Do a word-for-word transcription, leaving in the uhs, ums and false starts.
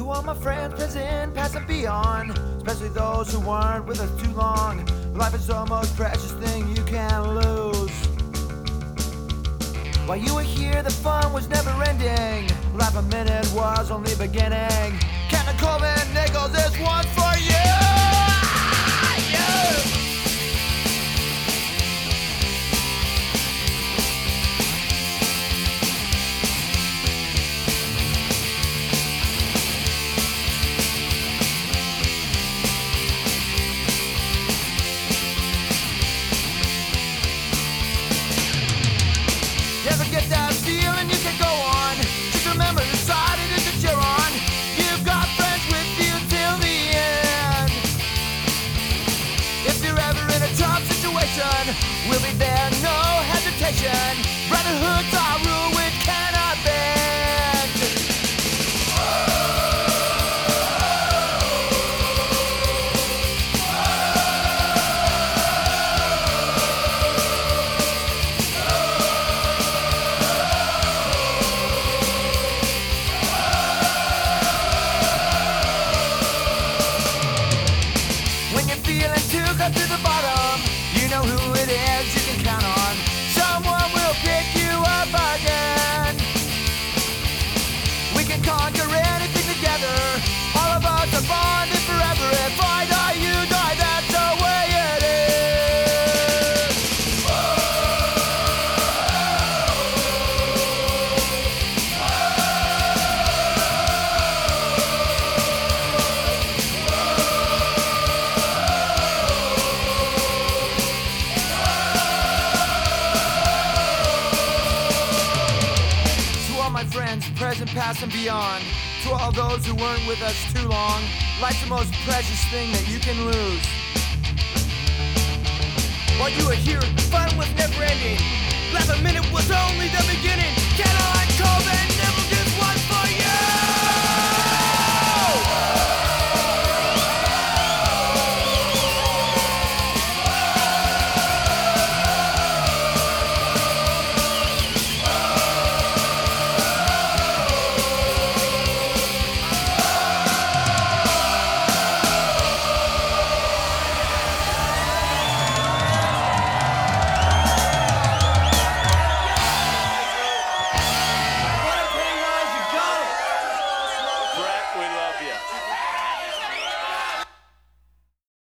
To all my friends present, past and beyond, especially those who weren't with us too long. Life is the most precious thing you can lose. While you were here, the fun was never ending. Life a minute was only beginning. Captain Coleman Nichols, this one's for you. Yeah. Never get that feeling you can go on. Just remember the side it is that you're on. You've got friends with you till the end. If you're ever in a tough situation, we'll be there, no hesitation. Brotherhood's our rule, we cannot bend. To the bottom, you know who it is you can count on. Someone will pick you up again. We can conquer anything together. All of us are bonded forever. If I die, you die, that's the way it is. My friends, present, past, and beyond. To all those who weren't with us too long, life's the most precious thing that you can lose. While you were here, fun was never ending. Last a minute was only the beginning.